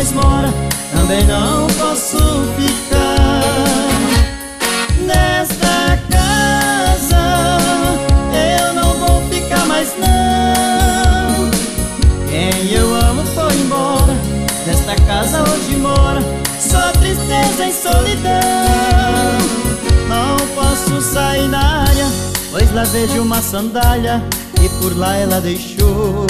mais mora, também não posso ficar nesta casa. Eu não vou ficar mais não. Quem eu amo foi embora, nesta casa hoje mora só tristeza e solidão. Não posso sair na área, pois lá vejo uma sandália e por lá ela deixou.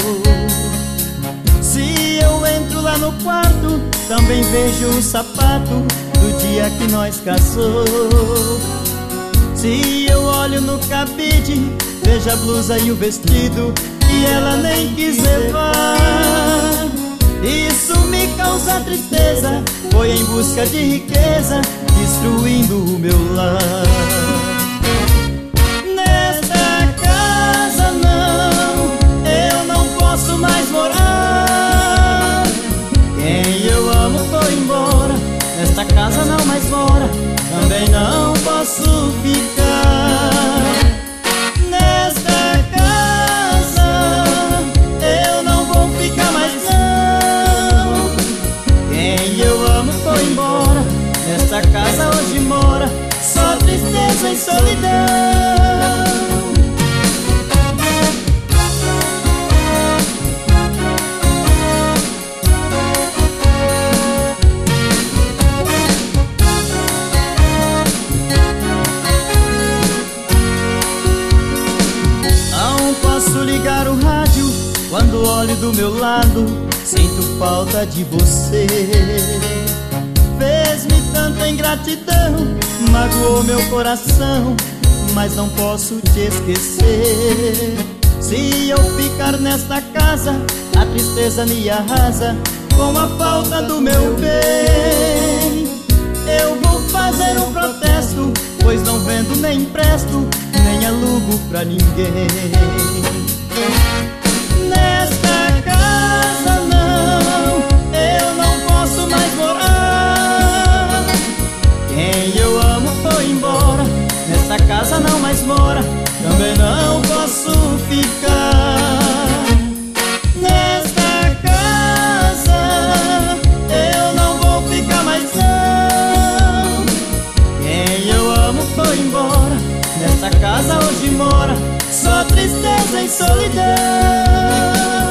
Se eu entro lá no quarto, também vejo o sapato do dia que nós casou. Se eu olho no cabide, vejo a blusa e o vestido e ela nem quis levar. Isso me causa tristeza, foi em busca de riqueza, destruindo o meu lar. Nesta casa não, eu não posso mais morar. Quem eu amo foi embora, nesta casa não mais mora, também não posso ficar. Nesta casa eu não vou ficar mais não. Quem eu amo foi embora, nesta casa hoje mora só tristeza e solidão. Não posso ligar o rádio, quando olho do meu lado sinto falta de você. Fez-me tanta ingratidão, magoou meu coração, mas não posso te esquecer. Se eu ficar nesta casa, a tristeza me arrasa com a falta do meu bem. Eu vou fazer um protesto, pois não vendo nem empresto, nem alugo pra ninguém. Nesta casa não, eu não posso mais morar. Quem eu amo foi embora, nesta casa não mais mora, também não posso ficar. Nesta casa eu não vou ficar mais não. Quem eu amo foi embora, nesta casa hoje mora só tristeza e solidão.